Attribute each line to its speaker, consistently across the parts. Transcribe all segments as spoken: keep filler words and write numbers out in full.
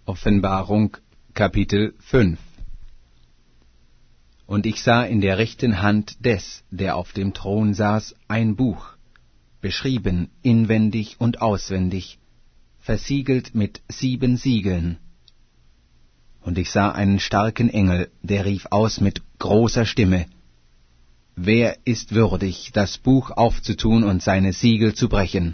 Speaker 1: Offenbarung Kapitel fünf. Und ich sah in der rechten Hand des, der auf dem Thron saß, ein Buch, beschrieben inwendig und auswendig, versiegelt mit sieben Siegeln. Und ich sah einen starken Engel, der rief aus mit großer Stimme: Wer ist würdig, das Buch aufzutun und seine Siegel zu brechen?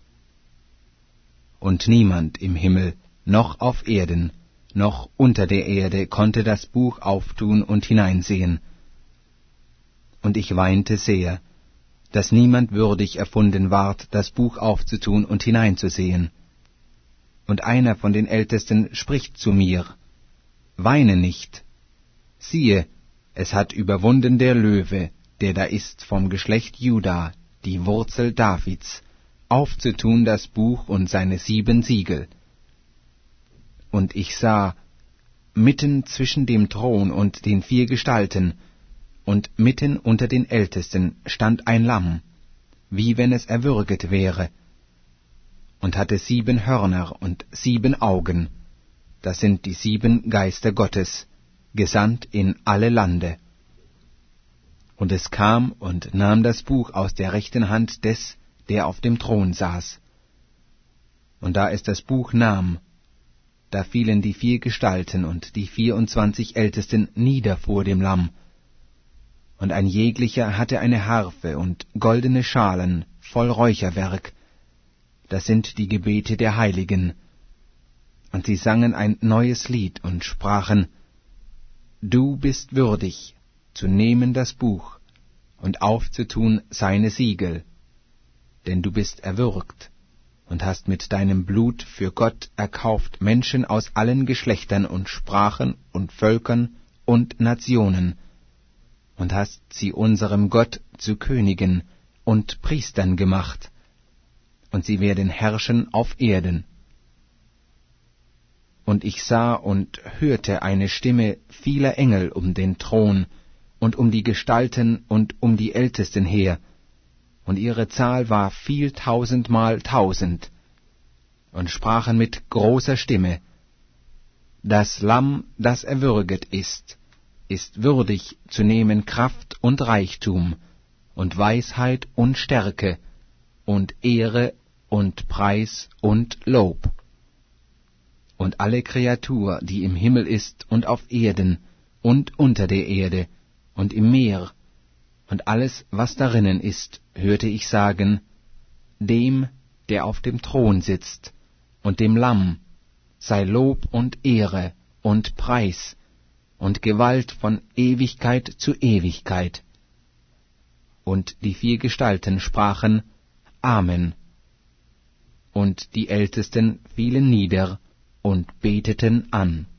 Speaker 1: Und niemand im Himmel, noch auf Erden, noch unter der Erde konnte das Buch auftun und hineinsehen. Und ich weinte sehr, dass niemand würdig erfunden ward, das Buch aufzutun und hineinzusehen. Und einer von den Ältesten spricht zu mir: Weine nicht. Siehe, es hat überwunden der Löwe, der da ist vom Geschlecht Juda, die Wurzel Davids, aufzutun das Buch und seine sieben Siegel. Und ich sah, mitten zwischen dem Thron und den vier Gestalten und mitten unter den Ältesten stand ein Lamm, wie wenn es erwürget wäre, und hatte sieben Hörner und sieben Augen. Das sind die sieben Geister Gottes, gesandt in alle Lande. Und es kam und nahm das Buch aus der rechten Hand des, der auf dem Thron saß. Und da es das Buch nahm, da fielen die vier Gestalten und die vierundzwanzig Ältesten nieder vor dem Lamm. Und ein jeglicher hatte eine Harfe und goldene Schalen voll Räucherwerk, das sind die Gebete der Heiligen. Und sie sangen ein neues Lied und sprachen: Du bist würdig, zu nehmen das Buch und aufzutun seine Siegel, denn du bist erwürgt und hast mit deinem Blut für Gott erkauft Menschen aus allen Geschlechtern und Sprachen und Völkern und Nationen, und hast sie unserem Gott zu Königen und Priestern gemacht, und sie werden herrschen auf Erden. Und ich sah und hörte eine Stimme vieler Engel um den Thron und um die Gestalten und um die Ältesten her, und ihre Zahl war viel tausendmal tausend, und sprachen mit großer Stimme: Das Lamm, das erwürget ist, ist würdig zu nehmen Kraft und Reichtum und Weisheit und Stärke und Ehre und Preis und Lob. Und alle Kreatur, die im Himmel ist und auf Erden und unter der Erde und im Meer, und alles, was darinnen ist, hörte ich sagen: Dem, der auf dem Thron sitzt, und dem Lamm, sei Lob und Ehre und Preis und Gewalt von Ewigkeit zu Ewigkeit. Und die vier Gestalten sprachen: Amen. Und die Ältesten fielen nieder und beteten an.